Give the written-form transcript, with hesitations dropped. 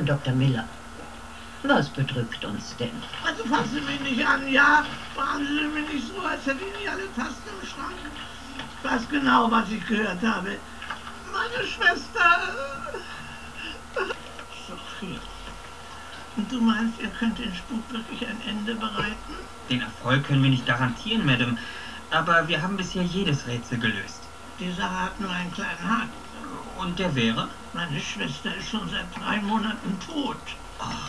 Dr. Miller. Was bedrückt uns denn? Also fassen Sie mich nicht an, ja? Behandeln Sie mich nicht so, als hätte ich nicht alle Tasten im Schrank. Ich weiß genau, was ich gehört habe. Meine Schwester... Sophie. Und du meinst, ihr könnt den Spuk wirklich ein Ende bereiten? Den Erfolg können wir nicht garantieren, Madame. Aber wir haben bisher jedes Rätsel gelöst. Die Sache hat nur einen kleinen Haken. Und der wäre? Meine Schwester ist schon seit 3 Monaten tot. Oh.